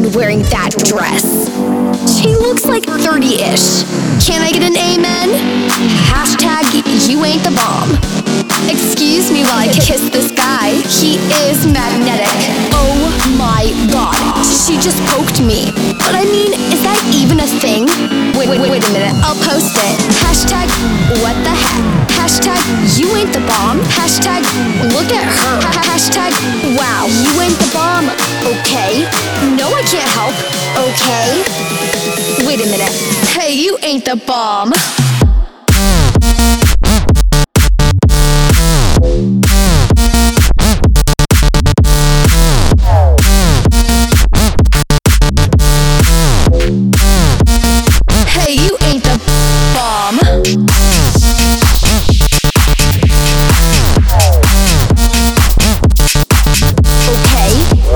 imagine wearing that dress. She looks like 30-ish. Can I get an amen? Hashtag you ain't the bomb. Excuse me while I kiss this guy. He is magnetic. Oh my god, she just poked me. But I mean, is that even a thing? Wait a minute, I'll post it. Hashtag what the heck? Hashtag you ain't the bomb. Hashtag look at her. Hashtag wow, you ain't the bomb. Okay, no I can't help. Okay, wait a minute. Hey, you ain't the bomb. Hey, you ain't the bomb. Okay.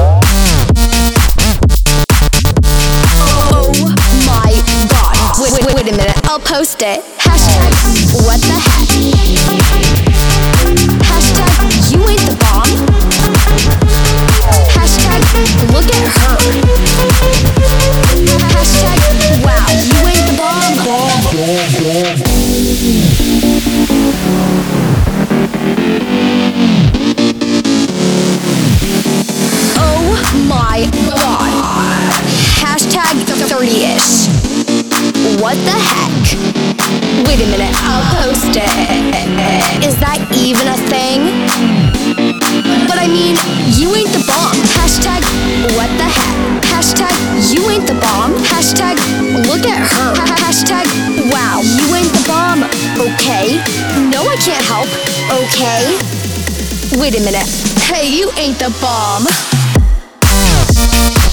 Oh my god. Wait a minute, I'll post it. Hashtag what the heck? Hashtag you ain't the bomb. Hashtag look at her. Hashtag wow, you ain't the bomb. Oh my god. Hashtag 30-ish. What the heck? Wait a minute, I'll post it. Is that even a thing? But I mean, you ain't the bomb. Hashtag what the heck? Hashtag you ain't the bomb. Hashtag look at her. Hashtag wow, you ain't the bomb. Okay, no I can't help. Okay, wait a minute. Hey, you ain't the bomb.